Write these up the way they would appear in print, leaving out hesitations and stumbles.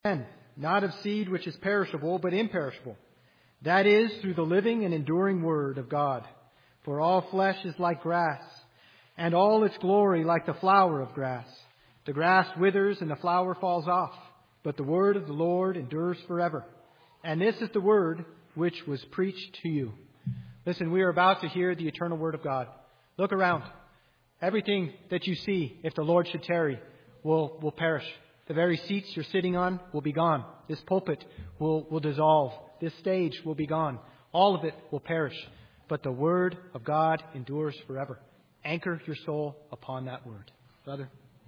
And not of seed which is perishable, but imperishable. That is, through the living and enduring Word of God. For all flesh is like grass, and all its glory like the flower of grass. The grass withers and the flower falls off, but the word of the Lord endures forever. And this is the word which was preached to you. Listen, we are about to hear the eternal word of God. Look around. Everything that you see, if the Lord should tarry, will perish. The very seats you're sitting on will be gone. This pulpit will dissolve. This stage will be gone. All of it will perish. But the word of God endures forever. Anchor your soul upon that word. Brother.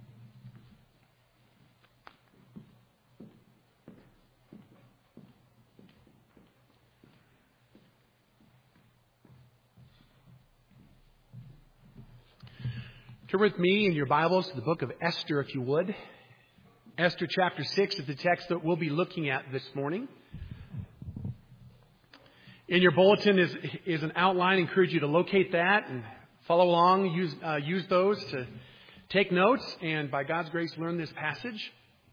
Turn with me in your Bibles to the book of Esther, if you would. Esther chapter 6 is the text that we'll be looking at this morning. In your bulletin is an outline. I encourage you to locate that and follow along. Use those to take notes and, by God's grace, learn this passage.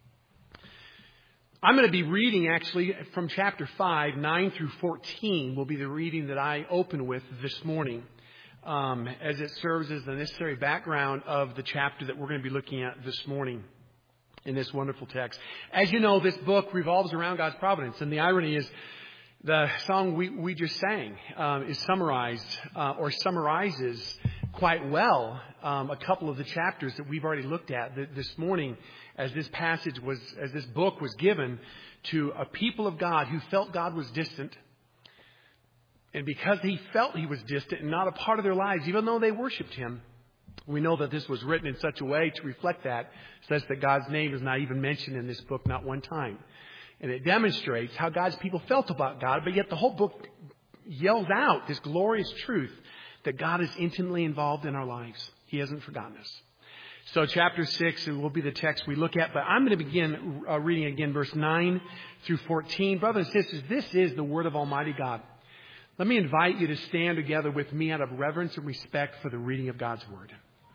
I'm going to be reading, actually, from chapter 5, 9 through 14 will be the reading that I open with this morning. As it serves as the necessary background of the chapter that we're going to be looking at this morning in this wonderful text. As you know, this book revolves around God's providence. And the irony is the song we just sang is summarized or summarizes quite well a couple of the chapters that we've already looked at this morning as this book was given to a people of God who felt God was distant. And because he felt he was distant and not a part of their lives, even though they worshipped him, we know that this was written in such a way to reflect that, such that God's name is not even mentioned in this book, not one time. And it demonstrates how God's people felt about God, but yet the whole book yells out this glorious truth that God is intimately involved in our lives. He hasn't forgotten us. So chapter 6 will be the text we look at, but I'm going to begin reading again verse 9 through 14. Brothers and sisters, this is the word of Almighty God. Let me invite you to stand together with me out of reverence and respect for the reading of God's word.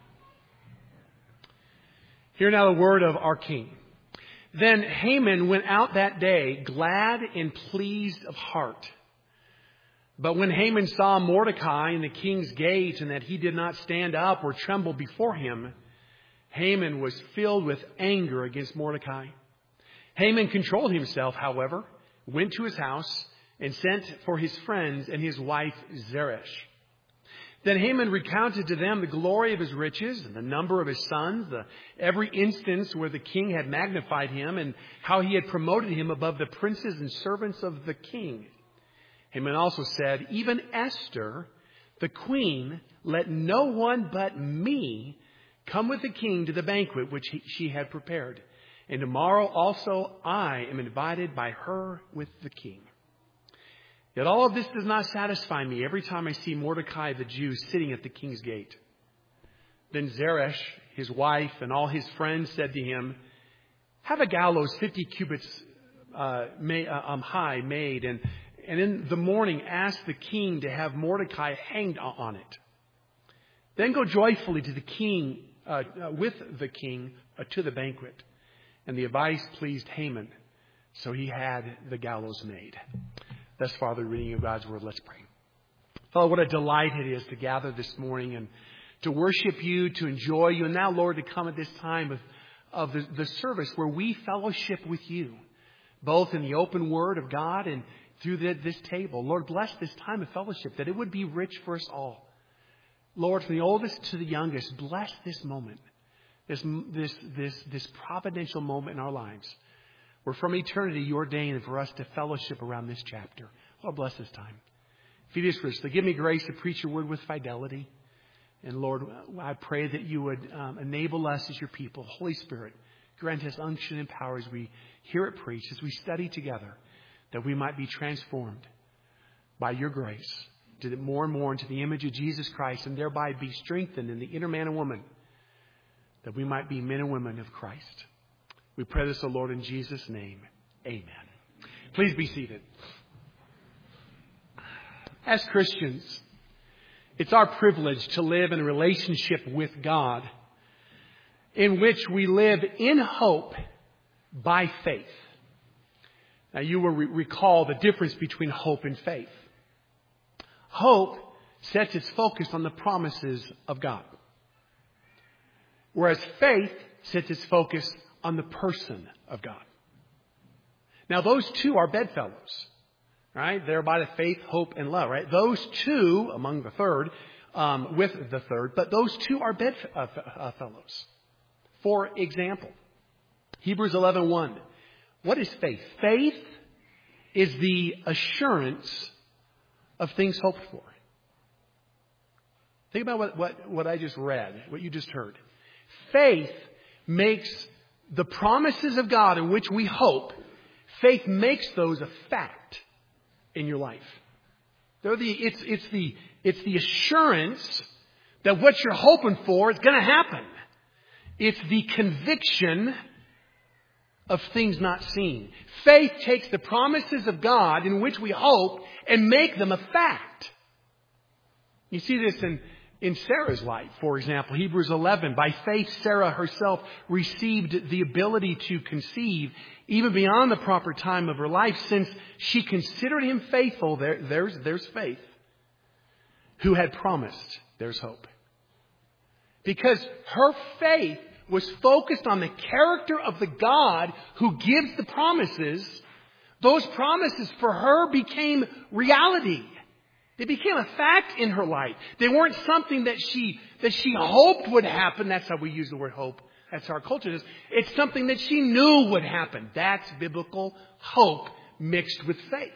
Hear now the word of our King. Then Haman went out that day, glad and pleased of heart. But when Haman saw Mordecai in the king's gate, and that he did not stand up or tremble before him, Haman was filled with anger against Mordecai. Haman controlled himself, however, went to his house, and sent for his friends and his wife Zeresh. Then Haman recounted to them the glory of his riches and the number of his sons, every instance where the king had magnified him, and how he had promoted him above the princes and servants of the king. Haman also said, even Esther, the queen, let no one but me come with the king to the banquet which she had prepared. And tomorrow also I am invited by her with the king. Yet all of this does not satisfy me every time I see Mordecai the Jew sitting at the king's gate. Then Zeresh, his wife, and all his friends said to him, have a gallows 50 cubits high made, and in the morning ask the king to have Mordecai hanged on it. Then go joyfully to the king, with the king, to the banquet. And the advice pleased Haman, so he had the gallows made. Thus far, the reading of God's word. Let's pray. Father, what a delight it is to gather this morning and to worship you, to enjoy you. And now, Lord, to come at this time of the service where we fellowship with you, both in the open word of God and through this table. Lord, bless this time of fellowship, that it would be rich for us all. Lord, from the oldest to the youngest, bless this moment, this providential moment in our lives. Where from eternity you ordained for us to fellowship around this chapter. Lord, bless this time. Feed us richly. Give me grace to preach your word with fidelity. And Lord, I pray that you would enable us as your people. Holy Spirit, grant us unction and power as we hear it preached, as we study together, that we might be transformed by your grace to more and more into the image of Jesus Christ, and thereby be strengthened in the inner man and woman, that we might be men and women of Christ. We pray this, O Lord, in Jesus' name. Amen. Please be seated. As Christians, it's our privilege to live in a relationship with God in which we live in hope by faith. Now, you will recall the difference between hope and faith. Hope sets its focus on the promises of God, whereas faith sets its focus on the person of God. Now, those two are bedfellows, right? They're by the faith, hope, and love, right? Those two, among the third, with the third, but those two are bedfellows. For example, Hebrews 11:1. What is faith? Faith is the assurance of things hoped for. Think about what I just read, what you just heard. Faith makes the promises of God in which we hope, faith makes those a fact in your life. It's the assurance that what you're hoping for is going to happen. It's the conviction of things not seen. Faith takes the promises of God in which we hope and make them a fact. You see this in Sarah's life, for example. Hebrews 11. By faith, Sarah herself received the ability to conceive even beyond the proper time of her life, since she considered him faithful. There's faith. Who had promised. There's hope. Because her faith was focused on the character of the God who gives the promises. Those promises for her became reality. They became a fact in her life. They weren't something that she hoped would happen. That's how we use the word hope. That's how our culture is. It's something that she knew would happen. That's biblical hope mixed with faith.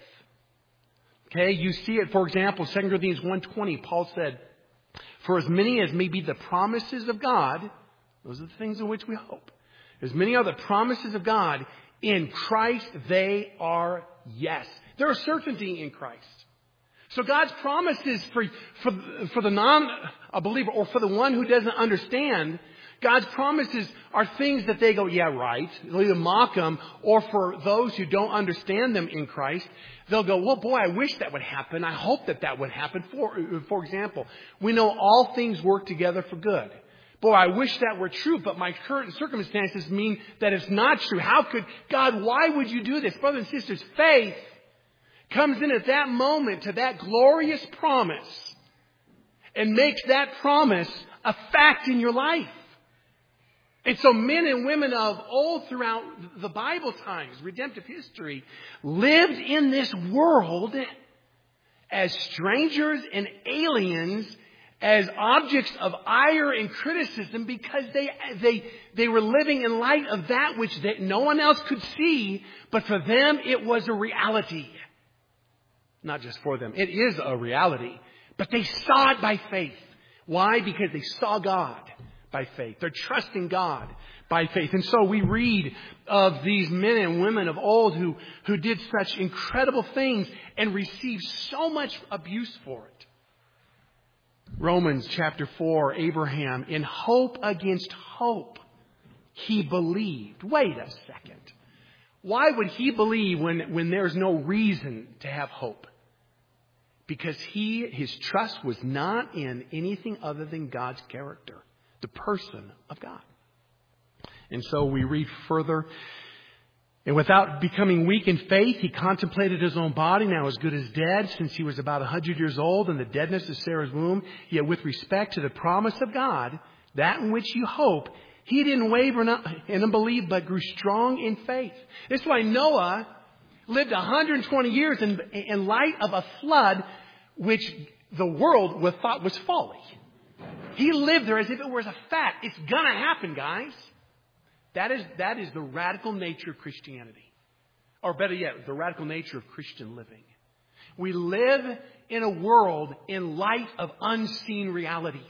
Okay, you see it, for example, 2 Corinthians 1:20, Paul said, "For as many as may be the promises of God," those are the things in which we hope. "As many are the promises of God, in Christ they are yes." There is certainty in Christ. So God's promises for the non-believer or for the one who doesn't understand, God's promises are things that they go, yeah, right. They'll either mock them, or for those who don't understand them in Christ, they'll go, well, boy, I wish that would happen. I hope that would happen. For example, we know all things work together for good. Boy, I wish that were true, but my current circumstances mean that it's not true. How could God, why would you do this? Brothers and sisters, faith comes in at that moment to that glorious promise and makes that promise a fact in your life. And so men and women of old throughout the Bible times, redemptive history, lived in this world as strangers and aliens, as objects of ire and criticism, because they were living in light of that which no one else could see, but for them it was a reality. Not just for them. It is a reality. But they saw it by faith. Why? Because they saw God by faith. They're trusting God by faith. And so we read of these men and women of old who did such incredible things and received so much abuse for it. Romans chapter 4, Abraham, in hope against hope, he believed. Wait a second. Why would he believe when there's no reason to have hope? Because his trust was not in anything other than God's character, the person of God. And so we read further. And without becoming weak in faith, he contemplated his own body, now as good as dead, since he was about 100 years old, and the deadness of Sarah's womb. Yet with respect to the promise of God, that in which you hope, he didn't waver in unbelief, but grew strong in faith. That's why Noah lived 120 years in light of a flood which the world thought was folly. He lived there as if it was a fact. It's going to happen, guys. That is the radical nature of Christianity. Or better yet, the radical nature of Christian living. We live in a world in light of unseen realities.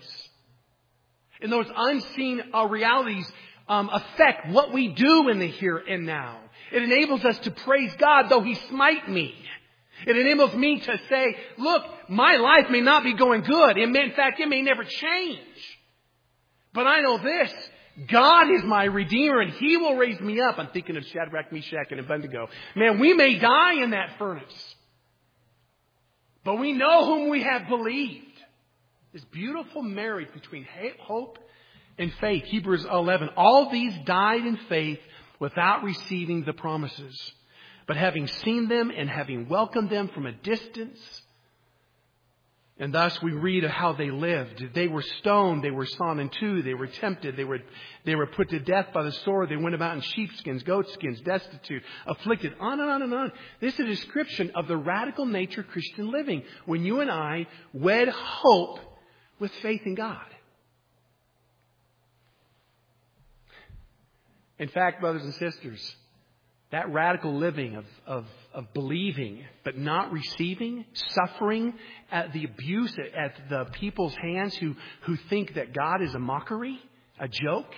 And those unseen realities affect what we do in the here and now. It enables us to praise God though He smite me. It enables me to say, look, my life may not be going good. In fact, it may never change. But I know this. God is my Redeemer and He will raise me up. I'm thinking of Shadrach, Meshach, and Abednego. Man, we may die in that furnace. But we know whom we have believed. This beautiful marriage between hope and faith. Hebrews 11. All these died in faith without receiving the promises, But having seen them and having welcomed them from a distance, and thus we read of how they lived. They were stoned. They were sawn in two. They were tempted. They were put to death by the sword. They went about in sheepskins, goatskins, destitute, afflicted, on and on and on. This is a description of the radical nature of Christian living when you and I wed hope with faith in God. In fact, brothers and sisters, that radical living of believing but not receiving, suffering at the abuse at the people's hands who think that God is a mockery, a joke.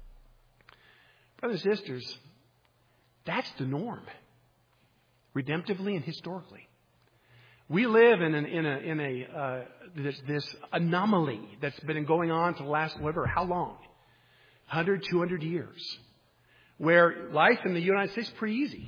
Brothers and sisters, that's the norm, redemptively and historically. We live in this anomaly that's been going on for the last, how long? 100, 200 years. Where life in the United States is pretty easy.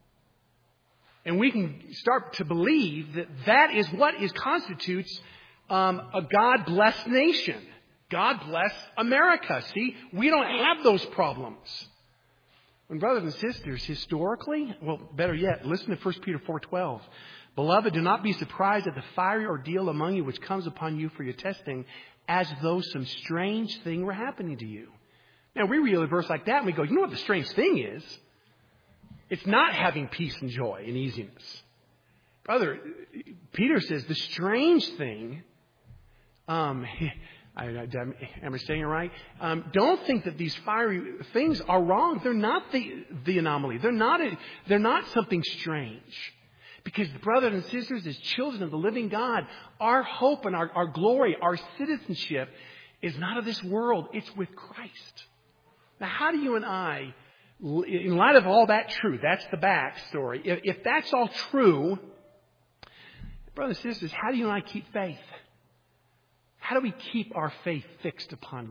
And we can start to believe that is what constitutes a God-blessed nation. God bless America. See, we don't have those problems. And brothers and sisters, historically, better yet, listen to 1 Peter 4:12. Beloved, do not be surprised at the fiery ordeal among you which comes upon you for your testing, as though some strange thing were happening to you. Now, we read a verse like that and we go, you know what the strange thing is? It's not having peace and joy and easiness. Brother, Peter says the strange thing, am I saying it right? Don't think that these fiery things are wrong. They're not the anomaly. They're not something strange. Because, brothers and sisters, as children of the living God, our hope and our glory, our citizenship is not of this world. It's with Christ. Now, how do you and I, in light of all that truth, that's the backstory. If that's all true, brothers and sisters, how do you and I keep faith? How do we keep our faith fixed upon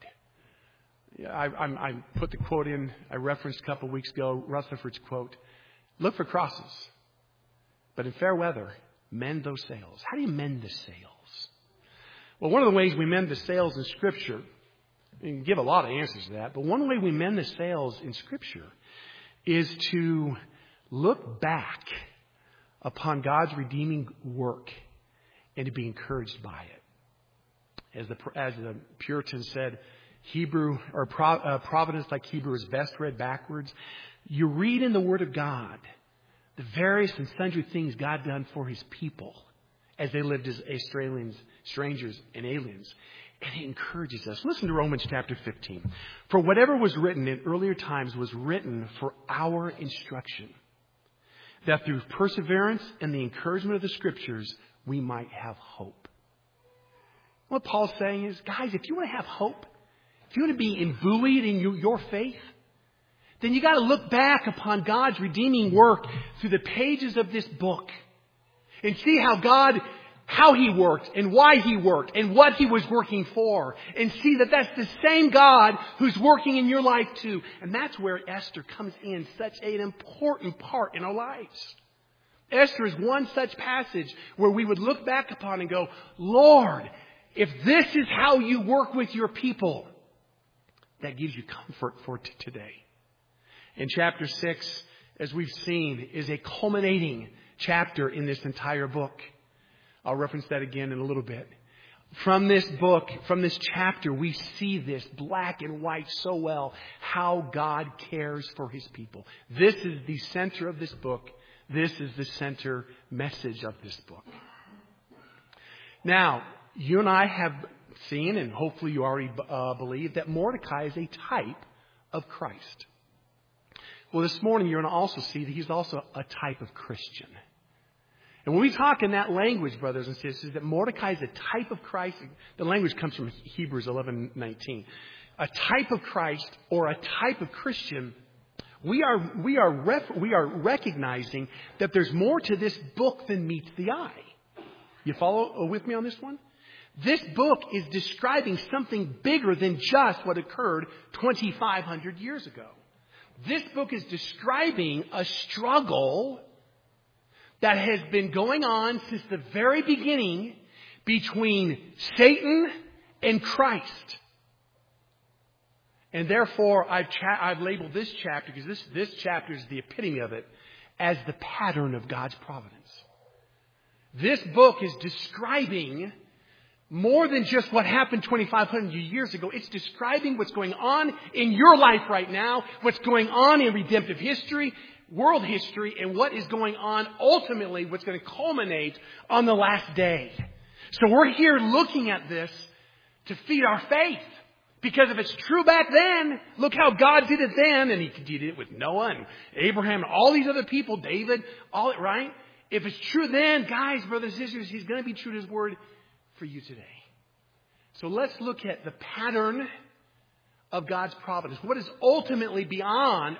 God? I put the quote in, I referenced a couple of weeks ago, Rutherford's quote. Look for crosses, but in fair weather, mend those sails. How do you mend the sails? Well, one of the ways we mend the sails in Scripture, you can give a lot of answers to that, but one way we mend the sails in Scripture is to look back upon God's redeeming work and to be encouraged by it. As the Puritans said, Hebrew or providence like Hebrew is best read backwards. You read in the Word of God the various and sundry things God done for His people as they lived as strangers and aliens. And it encourages us. Listen to Romans chapter 15. For whatever was written in earlier times was written for our instruction, that through perseverance and the encouragement of the Scriptures, we might have hope. What Paul's saying is, guys, if you want to have hope, if you want to be imbued in your faith, then you got to look back upon God's redeeming work through the pages of this book and see how He worked and why He worked and what He was working for, and see that that's the same God who's working in your life too. And that's where Esther comes in such an important part in our lives. Esther is one such passage where we would look back upon and go, Lord, if this is how you work with your people, that gives you comfort for today. In chapter 6, as we've seen, is a culminating chapter in this entire book. I'll reference that again in a little bit. From this book, from this chapter, we see this black and white so well, how God cares for His people. This is the center of this book. This is the center message of this book. Now, you and I have seen, and hopefully you already believe, that Mordecai is a type of Christ. Well, this morning you're going to also see that he's also a type of Christian. And when we talk in that language, brothers and sisters, that Mordecai is a type of Christ, the language comes from Hebrews 11:19. A type of Christ or a type of Christian, we are recognizing that there's more to this book than meets the eye. You follow with me on this one? This book is describing something bigger than just what occurred 2,500 years ago. This book is describing a struggle that has been going on since the very beginning between Satan and Christ. And therefore, I've labeled this chapter, because this chapter is the epitome of it, as the pattern of God's providence. This book is describing more than just what happened 2,500 years ago. It's describing what's going on in your life right now, what's going on in redemptive history, world history, and what is going on ultimately, what's going to culminate on the last day. So we're here looking at this to feed our faith. Because if it's true back then, look how God did it then, and He did it with Noah and Abraham and all these other people, David, all right? If it's true then, guys, brothers and sisters, He's going to be true to His word for you today. So let's look at the pattern of God's providence. What is ultimately behind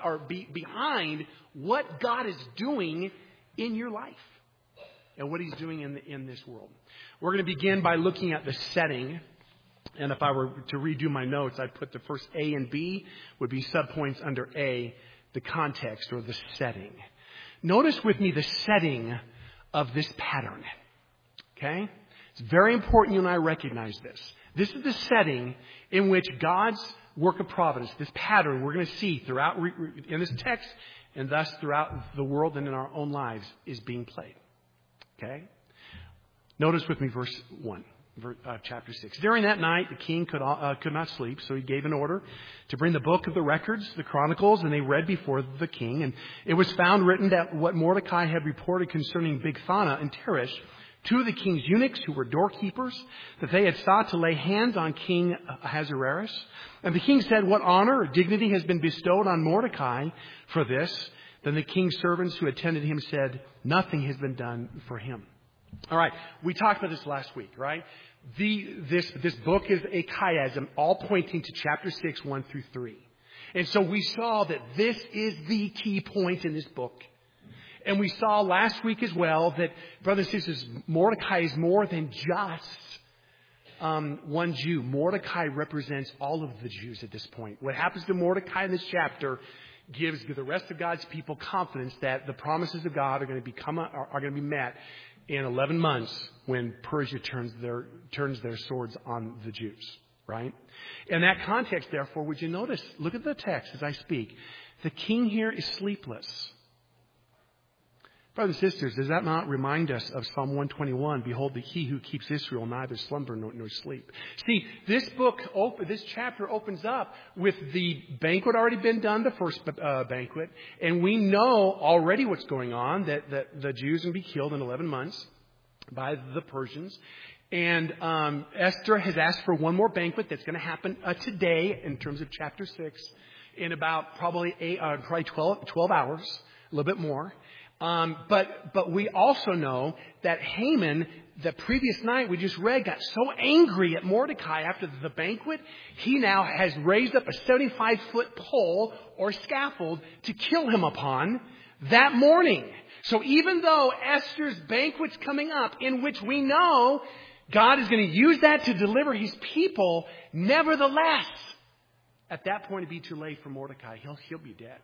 what God is doing in your life and what He's doing in this world. We're going to begin by looking at the setting. And if I were to redo my notes, I'd put the first A and B would be subpoints under A, the context or the setting. Notice with me the setting of this pattern. Okay? It's very important you and I recognize this. This is the setting in which God's work of providence, this pattern we're going to see throughout in this text and thus throughout the world and in our own lives is being played. Okay? Notice with me verse 1. Chapter 6. During that night, the king could not sleep, so he gave an order to bring the book of the records, the chronicles, and they read before the king. And it was found written that what Mordecai had reported concerning Bigthana and Teresh, two of the king's eunuchs who were doorkeepers, that they had sought to lay hands on King Ahasuerus. And the king said, "What honor or dignity has been bestowed on Mordecai for this?" Then the king's servants who attended him said, "Nothing has been done for him." All right, we talked about this last week, right? This book is a chiasm, all pointing to chapter 6, 1 through 3. And so we saw that this is the key point in this book. And we saw last week as well that, brothers and sisters, Mordecai is more than just one Jew. Mordecai represents all of the Jews at this point. What happens to Mordecai in this chapter gives the rest of God's people confidence that the promises of God are going to be met in 11 months when Persia turns their swords on the Jews, right? In that context, therefore, would you notice, look at the text as I speak. The king here is sleepless. Brothers and sisters, does that not remind us of Psalm 121? Behold, he who keeps Israel neither slumber nor sleep. See, this chapter opens up with the banquet already been done, the first banquet. And we know already what's going on, that the Jews will be killed in 11 months by the Persians. And Esther has asked for one more banquet that's going to happen today in terms of chapter 6 in about probably 12 hours, a little bit more. But we also know that Haman, the previous night we just read, got so angry at Mordecai after the banquet, he now has raised up a 75-foot pole or scaffold to kill him upon that morning. So even though Esther's banquet's coming up, in which we know God is going to use that to deliver His people, nevertheless, at that point it'd be too late for Mordecai. He'll be dead.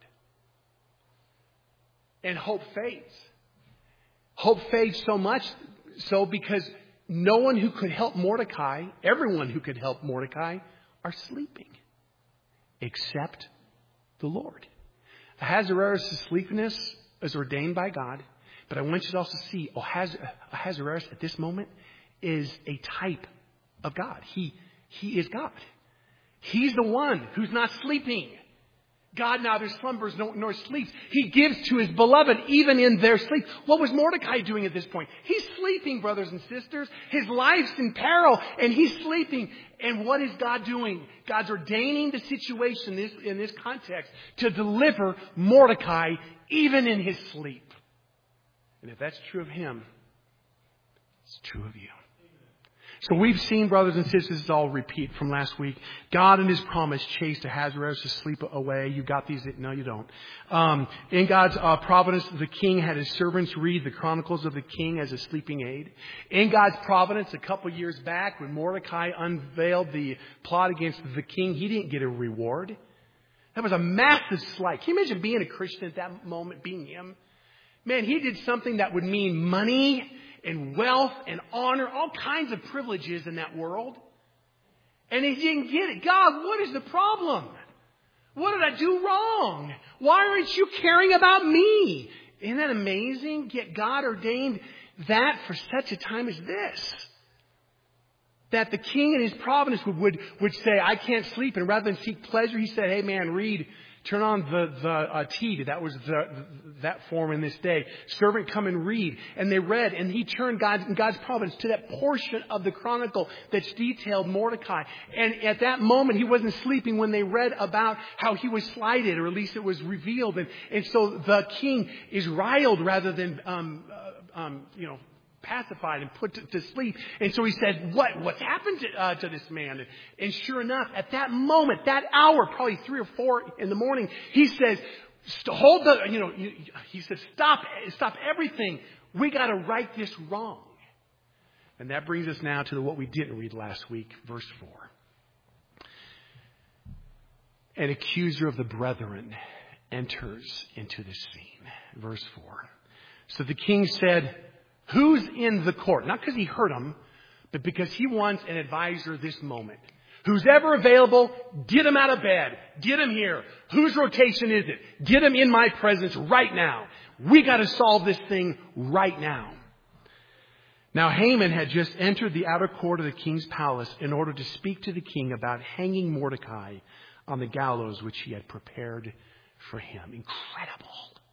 And hope fades. Hope fades so much so because no one who could help Mordecai, everyone who could help Mordecai, are sleeping. Except the Lord. Ahasuerus' sleepiness is ordained by God. But I want you to also see Ahasuerus at this moment is a type of God. He is God. He's the one who's not sleeping. God neither slumbers nor sleeps. He gives to His beloved even in their sleep. What was Mordecai doing at this point? He's sleeping, brothers and sisters. His life's in peril and he's sleeping. And what is God doing? God's ordaining the situation in this context to deliver Mordecai even in his sleep. And if that's true of him, it's true of you. So we've seen, brothers and sisters, it's all repeat from last week. God in His promise chased Ahasuerus to sleep away. You got these? No, you don't. In God's providence, the king had his servants read the chronicles of the king as a sleeping aid. In God's providence, a couple years back, when Mordecai unveiled the plot against the king, he didn't get a reward. That was a massive slight. Can you imagine being a Christian at that moment, being him? Man, he did something that would mean money and wealth and honor, all kinds of privileges in that world. And he didn't get it. God, what is the problem? What did I do wrong? Why aren't you caring about me? Isn't that amazing? Yet God ordained that for such a time as this. That the king in his providence would say, I can't sleep. And rather than seek pleasure, he said, hey man, read. Turn on the TV. That was that form in this day. Servant, come and read. And they read, and he turned God's providence to that portion of the chronicle that's detailed Mordecai. And at that moment, he wasn't sleeping when they read about how he was slighted, or at least it was revealed. And so the king is riled rather than, pacified and put to sleep. And so he said, what's happened to this man? And sure enough, at that moment, that hour, probably 3 or 4 in the morning, he says, he says, stop everything. We got to right this wrong. And that brings us now to what we didn't read last week, verse 4. An accuser of the brethren enters into the scene. Verse 4. So the king said, who's in the court? Not because he heard him, but because he wants an advisor this moment. Who's ever available, get him out of bed. Get him here. Whose rotation is it? Get him in my presence right now. We got to solve this thing right now. Now Haman had just entered the outer court of the king's palace in order to speak to the king about hanging Mordecai on the gallows which he had prepared for him. Incredible.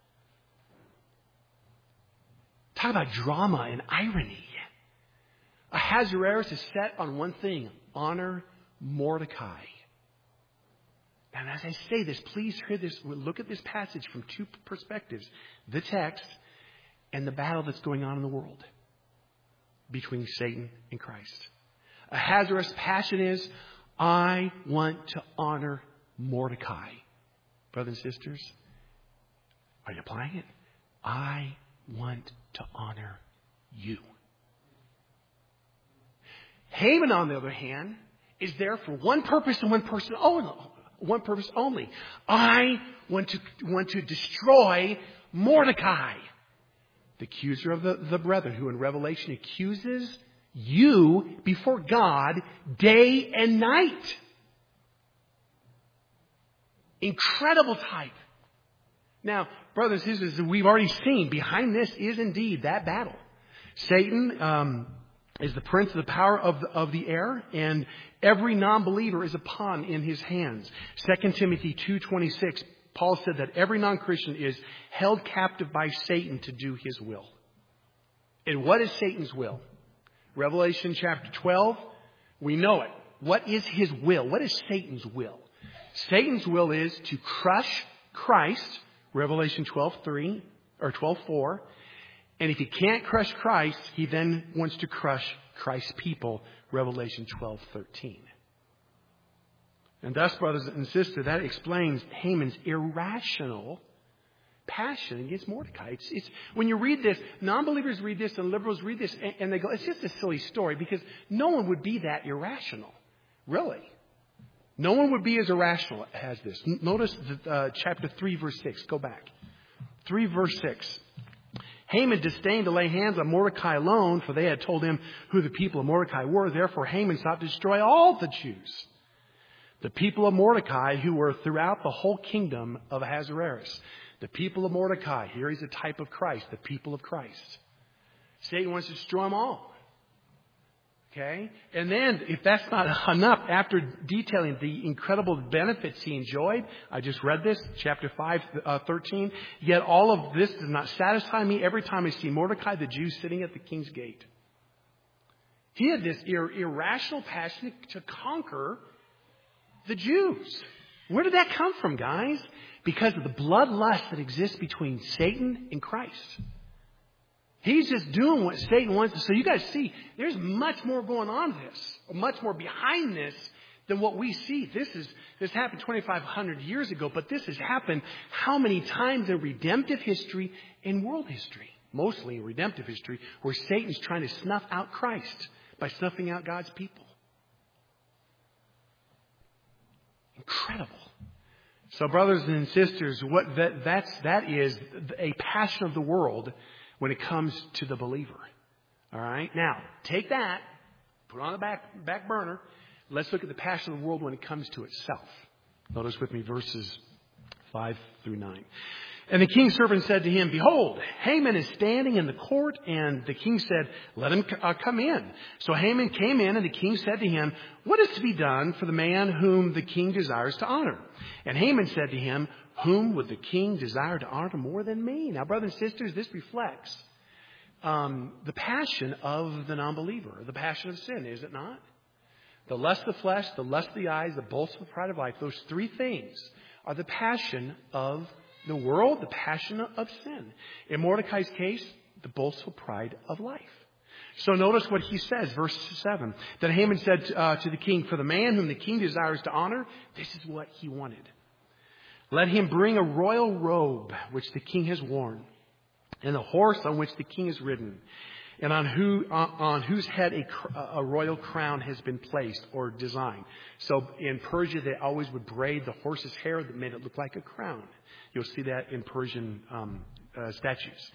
Talk about drama and irony. Ahasuerus is set on one thing: honor Mordecai. And as I say this, please hear this. Look at this passage from 2 perspectives: the text and the battle that's going on in the world between Satan and Christ. Ahasuerus' passion is, I want to honor Mordecai. Brothers and sisters, are you applying it? I want to honor you. Haman, on the other hand, is there for one purpose and one purpose only. I want to destroy Mordecai, the accuser of the brethren, who in Revelation accuses you before God day and night. Incredible type. Now, brothers and sisters, we've already seen behind this is indeed that battle. Satan is the prince of the power of the air, and every non-believer is a pawn in his hands. 2 Timothy 2:26, Paul said that every non-Christian is held captive by Satan to do his will. And what is Satan's will? Revelation chapter 12, we know it. What is his will? What is Satan's will? Satan's will is to crush Christ, Revelation 12:3 or 12:4. And if he can't crush Christ, he then wants to crush Christ's people, Revelation 12:13. And thus, brothers and sisters, that explains Haman's irrational passion against Mordecai. It's when you read this, non-believers read this and liberals read this, and they go, it's just a silly story, because no one would be that irrational. Really. No one would be as irrational as this. Notice chapter 3, verse 6. Go back. 3, verse 6. Haman disdained to lay hands on Mordecai alone, for they had told him who the people of Mordecai were. Therefore, Haman sought to destroy all the Jews, the people of Mordecai, who were throughout the whole kingdom of Ahasuerus. The people of Mordecai. Here he's a type of Christ, the people of Christ. Satan wants to destroy them all. Okay? And then, if that's not enough, after detailing the incredible benefits he enjoyed, I just read this, chapter 5:13. Yet all of this does not satisfy me every time I see Mordecai the Jew sitting at the king's gate. He had this irrational passion to conquer the Jews. Where did that come from, guys? Because of the bloodlust that exists between Satan and Christ. He's just doing what Satan wants. So you guys see, there's much more going on this, much more behind this than what we see. This happened 2,500 years ago, but this has happened how many times in redemptive history and world history? Mostly in redemptive history, where Satan's trying to snuff out Christ by snuffing out God's people. Incredible. So, brothers and sisters, what that is a passion of the world when it comes to the believer. All right? Now, take that, put it on the back burner. Let's look at the passion of the world when it comes to itself. Notice with me verses 5 through 9. And the king's servant said to him, Behold, Haman is standing in the court. And the king said, Let him come in. So Haman came in, and the king said to him, What is to be done for the man whom the king desires to honor? And Haman said to him, Whom would the king desire to honor more than me? Now, brothers and sisters, this reflects the passion of the non-believer, the passion of sin, is it not? The lust of the flesh, the lust of the eyes, the boastful pride of life, those three things are the passion of the world, the passion of sin. In Mordecai's case, the boastful pride of life. So notice what he says, verse 7. That Haman said to the king, For the man whom the king desires to honor, this is what he wanted. Let him bring a royal robe which the king has worn, and the horse on which the king is ridden, and on whose head a royal crown has been placed or designed. So in Persia, they always would braid the horse's hair that made it look like a crown. You'll see that in Persian statues.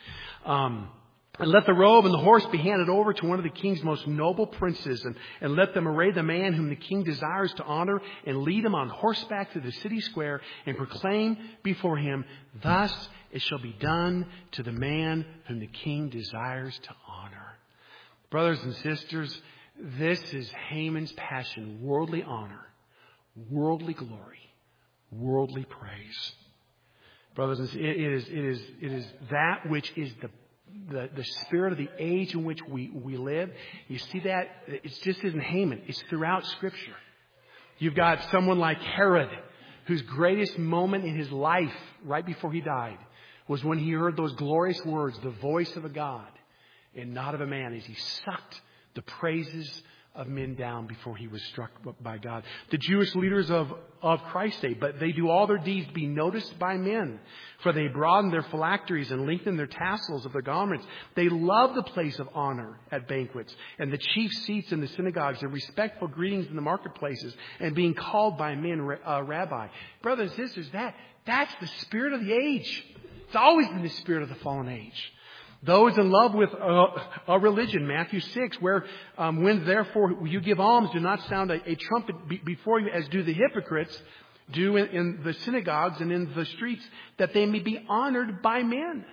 And let the robe and the horse be handed over to one of the king's most noble princes, and let them array the man whom the king desires to honor, and lead him on horseback to the city square, and proclaim before him, Thus it shall be done to the man whom the king desires to honor. Brothers and sisters, this is Haman's passion: worldly honor, worldly glory, worldly praise. Brothers and sisters, it is that which is the spirit of the age in which we live. You see that? It just isn't Haman. It's throughout Scripture. You've got someone like Herod, whose greatest moment in his life, right before he died, was when he heard those glorious words, the voice of a God and not of a man, as he sucked the praises of men down before he was struck by God. The Jewish leaders of Christ's day, but they do all their deeds to be noticed by men, for they broaden their phylacteries and lengthen their tassels of their garments. They love the place of honor at banquets and the chief seats in the synagogues and respectful greetings in the marketplaces and being called by men rabbi. Brothers and sisters, that's the spirit of the age. It's always been the spirit of the fallen age. Those in love with a religion, Matthew 6, where when therefore you give alms, do not sound a trumpet before you, as do the hypocrites do in the synagogues and in the streets, that they may be honored by men.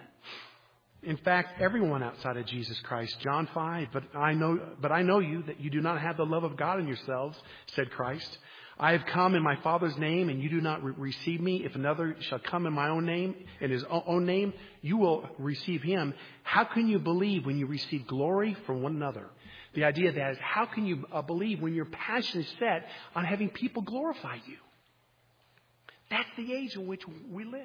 In fact, everyone outside of Jesus Christ, John 5, but I know you, that you do not have the love of God in yourselves, said Christ. I have come in my Father's name, and you do not receive me. If another shall come in my own name, in his own name, you will receive him. How can you believe when you receive glory from one another? The idea that is, how can you believe when your passion is set on having people glorify you? That's the age in which we live.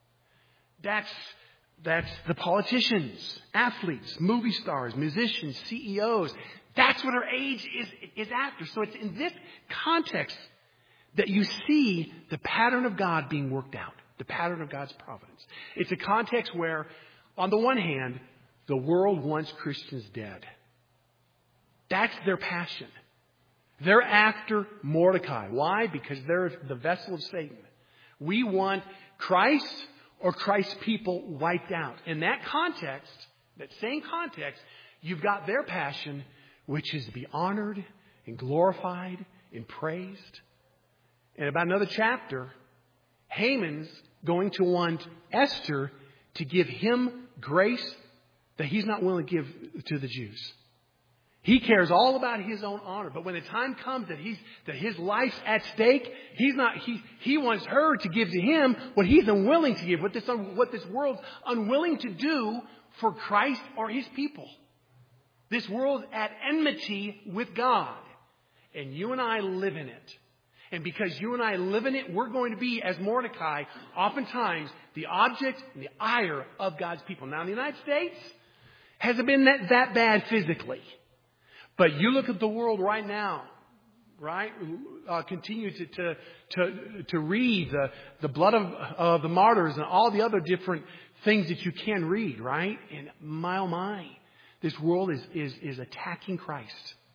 That's the politicians, athletes, movie stars, musicians, CEOs. That's what our age is after. So it's in this context that you see the pattern of God being worked out, the pattern of God's providence. It's a context where, on the one hand, the world wants Christians dead. That's their passion. They're after Mordecai. Why? Because they're the vessel of Satan. We want Christ or Christ's people wiped out. In that context, that same context, you've got their passion, which is to be honored and glorified and praised. And about another chapter, Haman's going to want Esther to give him grace that he's not willing to give to the Jews. He cares all about his own honor. But when the time comes that his life's at stake, he wants her to give to him what he's unwilling to give, what this world's unwilling to do for Christ or his people. This world at enmity with God. And you and I live in it. And because you and I live in it, we're going to be, as Mordecai, oftentimes the object and the ire of God's people. Now, in the United States, hasn't been that bad physically. But you look at the world right now, right? Continue to read the blood of the martyrs and all the other different things that you can read, right? And my, oh my, this world is attacking Christ.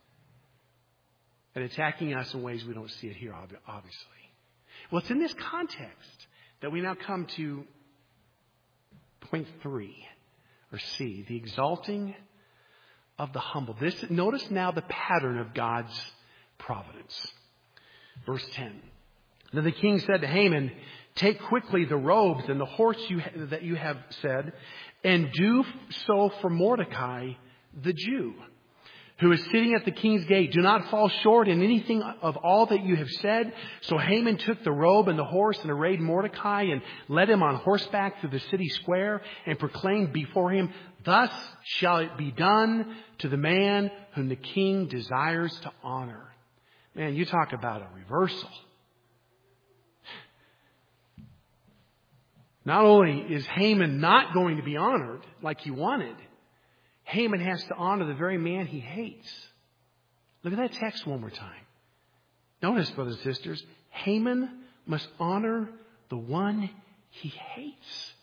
And attacking us in ways we don't see it here, obviously. Well, it's in this context that we now come to point 3, or C, the exalting of the humble. Notice now the pattern of God's providence. Verse 10. Then the king said to Haman, Take quickly the robes and the horse that you have said, and do so for Mordecai, the Jew, who is sitting at the king's gate. Do not fall short in anything of all that you have said. So Haman took the robe and the horse and arrayed Mordecai and led him on horseback through the city square and proclaimed before him, thus shall it be done to the man whom the king desires to honor. Man, you talk about a reversal. Not only is Haman not going to be honored like he wanted, Haman has to honor the very man he hates. Look at that text one more time. Notice, brothers and sisters, Haman must honor the one he hates.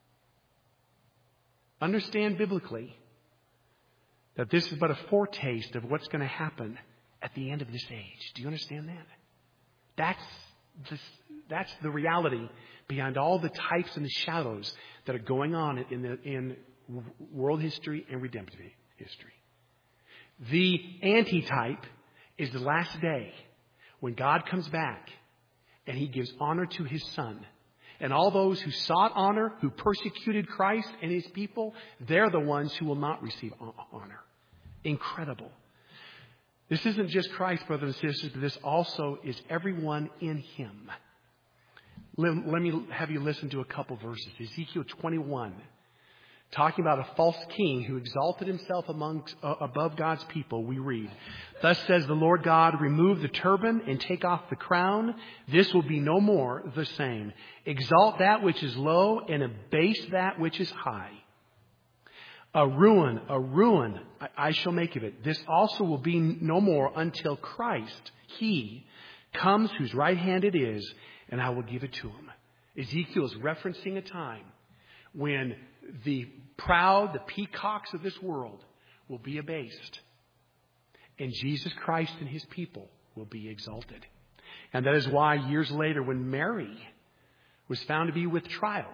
Understand biblically that this is but a foretaste of what's going to happen at the end of this age. Do you understand that? That's the reality behind all the types and the shadows that are going on in world history and redemptive history. The antitype is the last day when God comes back and he gives honor to his Son. And all those who sought honor, who persecuted Christ and his people, they're the ones who will not receive honor. Incredible. This isn't just Christ, brothers and sisters, but this also is everyone in him. Let me have you listen to a couple verses. Ezekiel 21, talking about a false king who exalted himself above God's people, we read, thus says the Lord God, remove the turban and take off the crown. This will be no more the same. Exalt that which is low and abase that which is high. A ruin I shall make of it. This also will be no more until Christ, he, comes whose right hand it is, and I will give it to him. Ezekiel is referencing a time when the proud, the peacocks of this world will be abased, and Jesus Christ and his people will be exalted. And that is why years later, when Mary was found to be with child,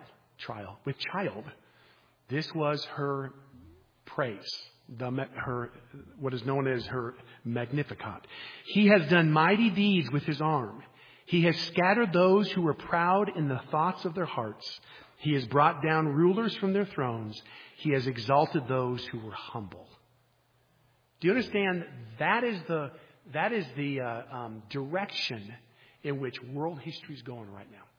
this was her praise, what is known as her Magnificat. He has done mighty deeds with his arm. He has scattered those who were proud in the thoughts of their hearts. He has brought down rulers from their thrones. He has exalted those who were humble. Do you understand? That is the direction in which world history is going right now.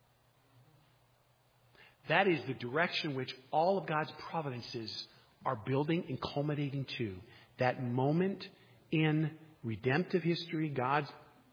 That is the direction in which all of God's providences are building and culminating to. That moment in redemptive history, God's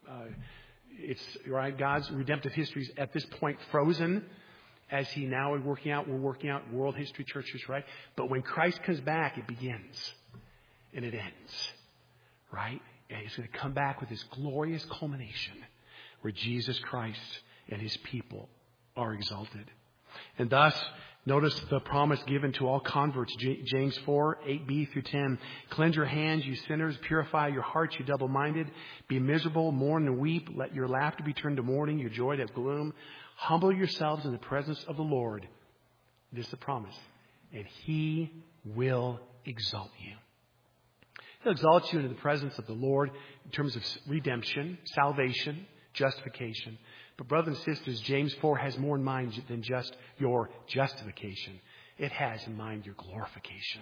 redemptive history is at this point frozen as he now is working out. We're working out world history churches, right? But when Christ comes back, it begins and it ends, right? And he's going to come back with this glorious culmination where Jesus Christ and his people are exalted. And thus, notice the promise given to all converts, James 4, 8b through 10. Cleanse your hands, you sinners. Purify your hearts, you double-minded. Be miserable, mourn and weep. Let your laughter be turned to mourning, your joy to gloom. Humble yourselves in the presence of the Lord. This is the promise. And he will exalt you. He'll exalt you into the presence of the Lord in terms of redemption, salvation, justification. But brothers and sisters, James 4 has more in mind than just your justification. It has in mind your glorification.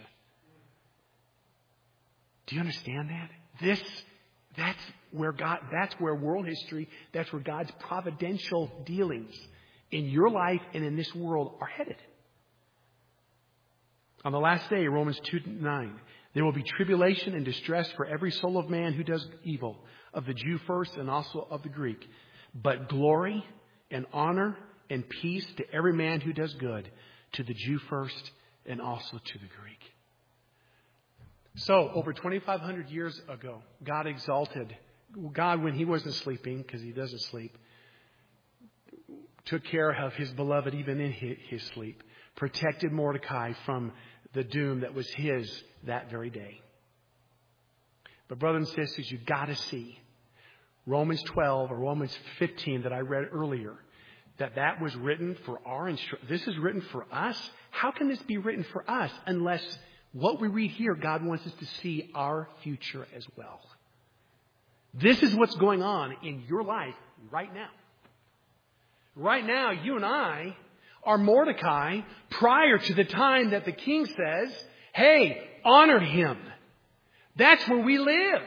Do you understand that? That's where world history, that's where God's providential dealings in your life and in this world are headed. On the last day, Romans 2:9, there will be tribulation and distress for every soul of man who does evil, of the Jew first and also of the Greek. But glory and honor and peace to every man who does good, to the Jew first and also to the Greek. So, over 2,500 years ago, God exalted. God, when he wasn't sleeping, because he doesn't sleep, took care of his beloved even in his sleep, protected Mordecai from the doom that was his that very day. But brothers and sisters, you've got to see Romans 12 or Romans 15 that I read earlier, that was written for our instruction. This is written for us. How can this be written for us unless what we read here, God wants us to see our future as well? This is what's going on in your life right now. Right now, you and I are Mordecai prior to the time that the king says, hey, honor him. That's where we live.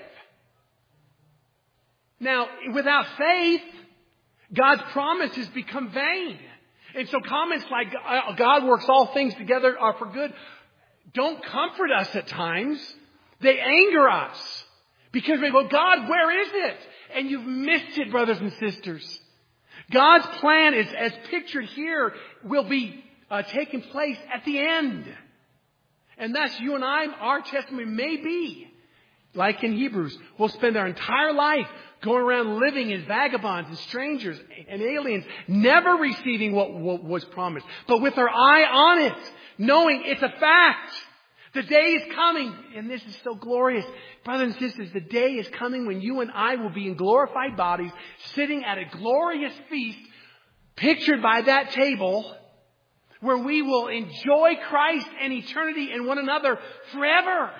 Now, without faith, God's promises become vain. And so comments like, God works all things together are for good, don't comfort us at times. They anger us. Because we go, God, where is it? And you've missed it, brothers and sisters. God's plan is, as pictured here, will be taking place at the end. And thus, you and I, our testimony may be, like in Hebrews, we'll spend our entire life going around living as vagabonds and strangers and aliens, never receiving what was promised, but with our eye on it, knowing it's a fact. The day is coming, and this is so glorious. Brothers and sisters, the day is coming when you and I will be in glorified bodies, sitting at a glorious feast, pictured by that table, where we will enjoy Christ and eternity and one another forever.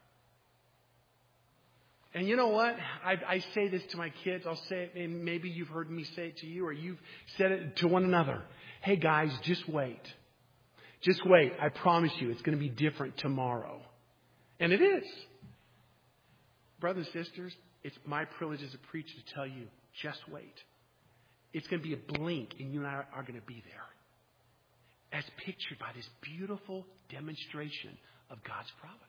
And you know what? I say this to my kids. I'll say it, and maybe you've heard me say it to you, or you've said it to one another. Hey guys, just wait. Just wait. I promise you it's going to be different tomorrow. And it is. Brothers and sisters, it's my privilege as a preacher to tell you, just wait. It's going to be a blink, and you and I are going to be there. As pictured by this beautiful demonstration of God's providence.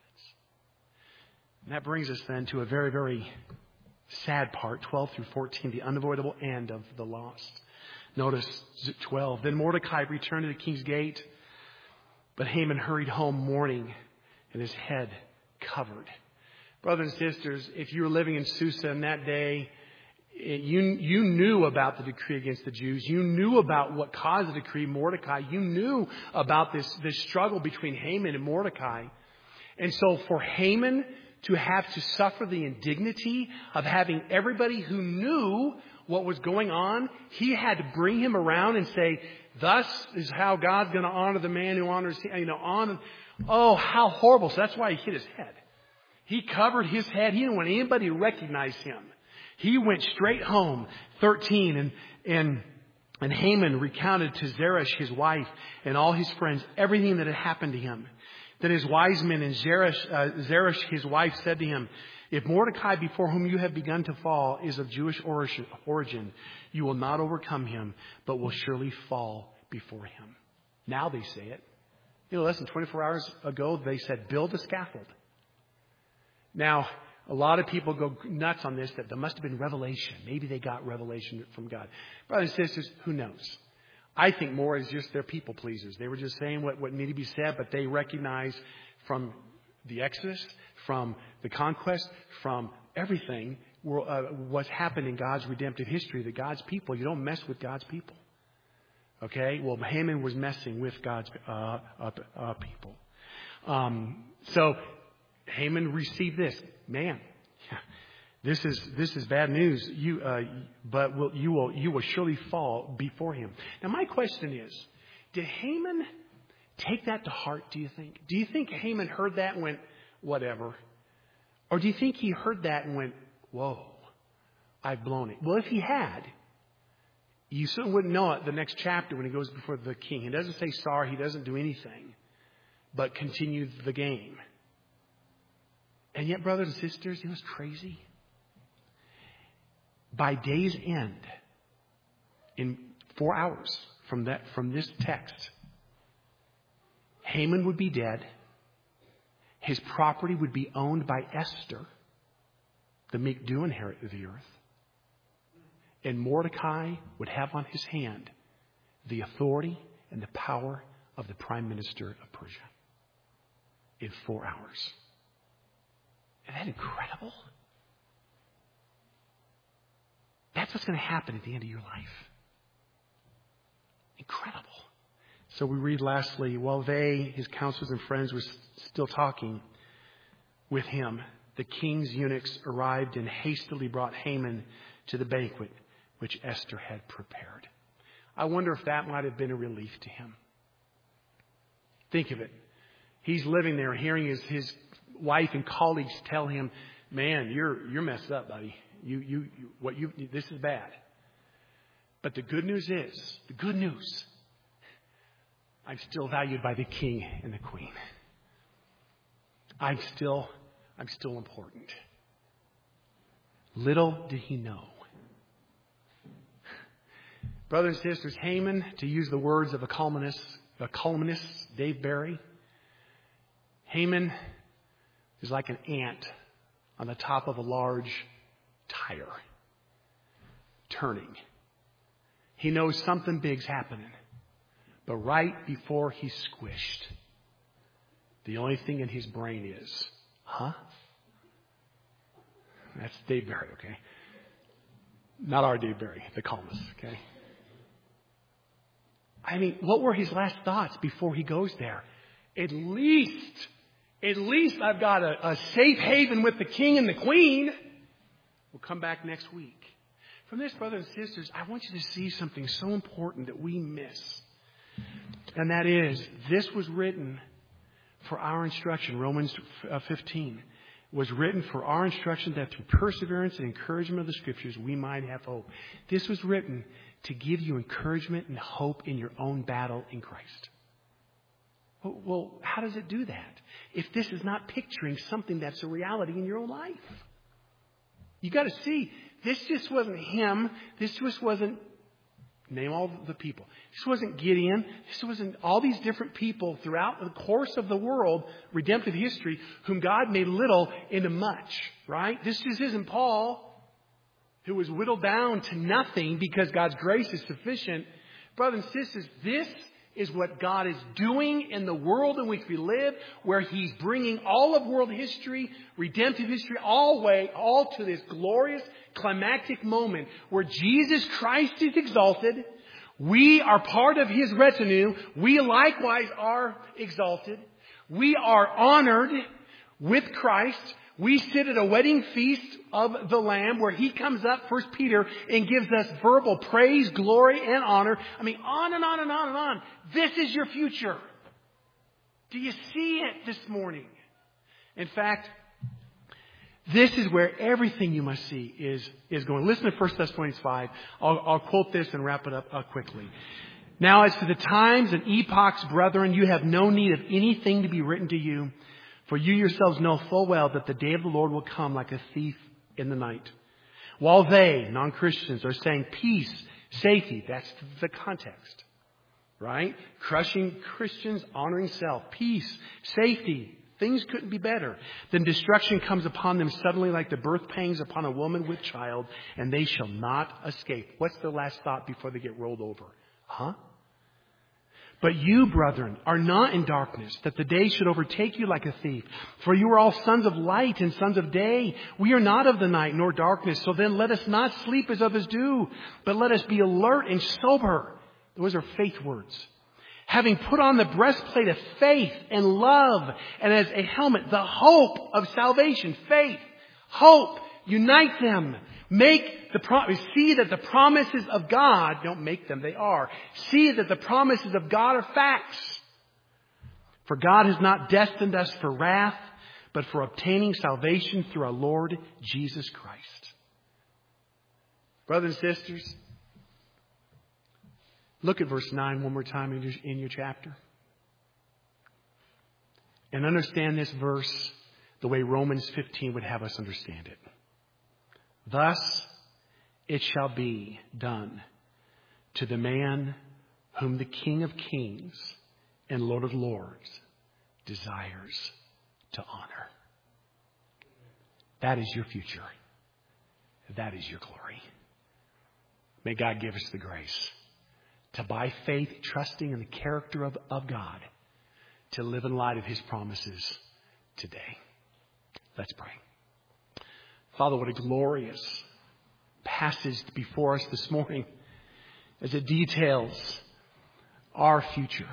And that brings us then to a very, very sad part, 12 through 14, the unavoidable end of the lost. Notice 12. Then Mordecai returned to the king's gate, but Haman hurried home mourning and his head covered. Brothers and sisters, if you were living in Susa in that day, you knew about the decree against the Jews. You knew about what caused the decree, Mordecai. You knew about this struggle between Haman and Mordecai. And so for Haman to have to suffer the indignity of having everybody who knew what was going on, he had to bring him around and say, thus is how God's going to honor the man who honors him. Oh, how horrible. So that's why he hit his head. He covered his head. He didn't want anybody to recognize him. He went straight home. 13. And Haman recounted to Zeresh, his wife, and all his friends, everything that had happened to him. Then his wise men and Zeresh, his wife, said to him, if Mordecai, before whom you have begun to fall, is of Jewish origin, you will not overcome him, but will surely fall before him. Now they say it. Less than 24 hours ago, they said, build a scaffold. Now, a lot of people go nuts on this, that there must have been revelation. Maybe they got revelation from God. Brothers and sisters, who knows? I think more is just they're people pleasers. They were just saying what needed to be said, but they recognize from the Exodus, from the conquest, from everything, what's happened in God's redemptive history, that God's people, you don't mess with God's people. Okay? Well, Haman was messing with God's people. So Haman received this. Man, this is bad news. You will surely fall before him. Now, my question is, did Haman take that to heart, do you think? Do you think Haman heard that and went, whatever? Or do you think he heard that and went, whoa, I've blown it? Well, if he had, you certainly wouldn't know it the next chapter when he goes before the king. He doesn't say sorry. He doesn't do anything but continue the game. And yet, brothers and sisters, it was crazy. By day's end, in 4 hours from this text, Haman would be dead. His property would be owned by Esther, the meek do inherit the earth. And Mordecai would have on his hand the authority and the power of the prime minister of Persia in 4 hours. Isn't that incredible? That's what's going to happen at the end of your life. Incredible. So we read lastly, while his counselors and friends, were still talking with him, the king's eunuchs arrived and hastily brought Haman to the banquet which Esther had prepared. I wonder if that might have been a relief to him. Think of it. He's living there, hearing his wife and colleagues tell him, "Man, you're messed up, buddy. This is bad." But the good news is, I'm still valued by the king and the queen. I'm still important. Little did he know. Brothers and sisters, Haman, to use the words of a columnist, Dave Barry, Haman is like an ant on the top of a large tire, turning. He knows something big's happening. But right before he's squished, the only thing in his brain is, That's Dave Barry, okay? Not our Dave Barry, the columnist, okay? I mean, what were his last thoughts before he goes there? At least I've got a safe haven with the king and the queen. We'll come back next week. From this, brothers and sisters, I want you to see something so important that we miss. And that is, this was written for our instruction. Romans 15 was written for our instruction, that through perseverance and encouragement of the Scriptures, we might have hope. This was written to give you encouragement and hope in your own battle in Christ. Well, how does it do that if this is not picturing something that's a reality in your own life? You got to see, this just wasn't him. This just wasn't, name all the people. This wasn't Gideon. This wasn't all these different people throughout the course of the world, redemptive history, whom God made little into much, right? This just isn't Paul, who was whittled down to nothing because God's grace is sufficient. Brothers and sisters, this is what God is doing in the world in which we live, where He's bringing all of world history, redemptive history, all to this glorious climactic moment where Jesus Christ is exalted. We are part of His retinue. We likewise are exalted. We are honored with Christ. We sit at a wedding feast of the Lamb where He comes up, 1 Peter, and gives us verbal praise, glory, and honor. I mean, on and on and on and on. This is your future. Do you see it this morning? In fact, this is where everything you must see is going. Listen to 1 Thessalonians 5. I'll quote this and wrap it up quickly. Now, as for the times and epochs, brethren, you have no need of anything to be written to you. For you yourselves know full well that the day of the Lord will come like a thief in the night. While they, non-Christians, are saying peace, safety, that's the context, right? Crushing Christians, honoring self, peace, safety, things couldn't be better. Then destruction comes upon them suddenly like the birth pangs upon a woman with child, and they shall not escape. What's the last thought before they get rolled over? But you, brethren, are not in darkness, that the day should overtake you like a thief. For you are all sons of light and sons of day. We are not of the night nor darkness. So then let us not sleep as others do, but let us be alert and sober. Those are faith words. Having put on the breastplate of faith and love, and as a helmet, the hope of salvation. Faith, hope, unite them. See that the promises of God, don't make them, they are. See that the promises of God are facts. For God has not destined us for wrath, but for obtaining salvation through our Lord Jesus Christ. Brothers and sisters, look at verse 9 one more time in your chapter. And understand this verse the way Romans 15 would have us understand it. Thus it shall be done to the man whom the King of Kings and Lord of Lords desires to honor. That is your future. That is your glory. May God give us the grace to, by faith, trusting in the character of God, to live in light of His promises today. Let's pray. Father, what a glorious passage before us this morning as it details our future.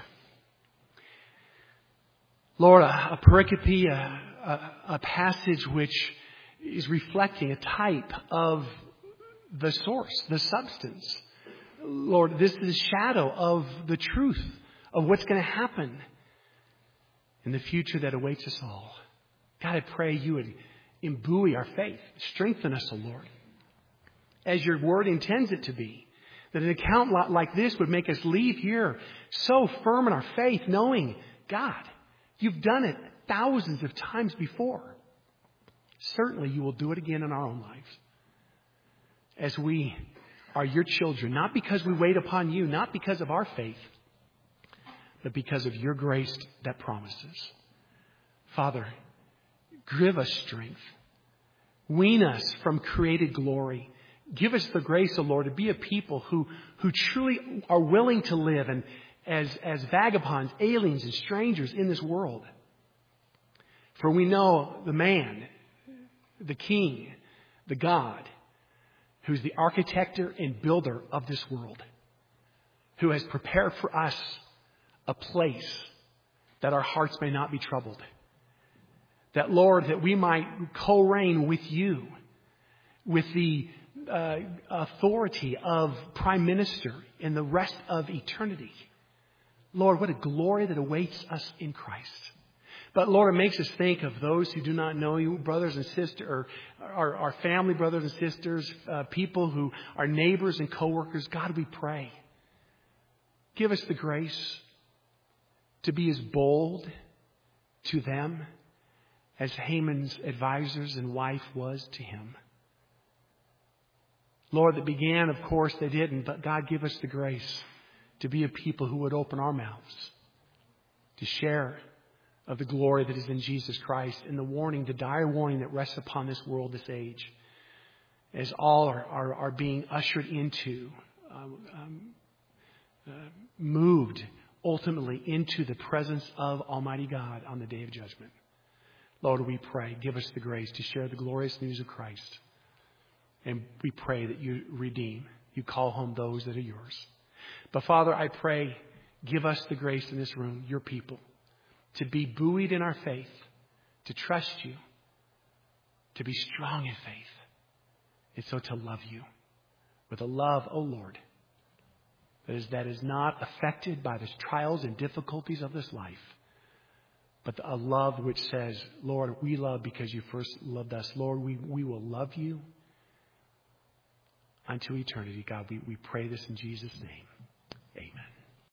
Lord, a pericope, a passage which is reflecting a type of the source, the substance. Lord, this is a shadow of the truth of what's going to happen in the future that awaits us all. God, I pray you would imbue our faith. Strengthen us, O Lord, as your word intends it to be, That an account like this would make us leave here so firm in our faith, knowing, God, you've done it thousands of times before. Certainly you will do it again in our own lives. As we are your children, not because we wait upon you, not because of our faith, but because of your grace that promises. Father, give us strength. Wean us from created glory. Give us the grace, O Lord, to be a people who truly are willing to live and as vagabonds, aliens, and strangers in this world. For we know the man, the King, the God, who's the architect and builder of this world, who has prepared for us a place that our hearts may not be troubled. That, Lord, that we might co-reign with you, with the authority of Prime Minister in the rest of eternity. Lord, what a glory that awaits us in Christ. But Lord, it makes us think of those who do not know you, brothers and sisters, or our family brothers and sisters, people who are neighbors and co-workers. God, we pray. Give us the grace to be as bold to them as Haman's advisors and wife was to him. Lord, that began, of course, they didn't, but God, give us the grace to be a people who would open our mouths to share of the glory that is in Jesus Christ and the warning, the dire warning that rests upon this world, this age, as all are being ushered into, moved ultimately into the presence of Almighty God on the day of judgment. Lord, we pray, give us the grace to share the glorious news of Christ. And we pray that you redeem, you call home those that are yours. But Father, I pray, give us the grace in this room, your people, to be buoyed in our faith, to trust you, to be strong in faith, and so to love you with a love, O Lord, that is not affected by the trials and difficulties of this life, but a love which says, Lord, we love because you first loved us. Lord, we will love you unto eternity. God, we pray this in Jesus' name.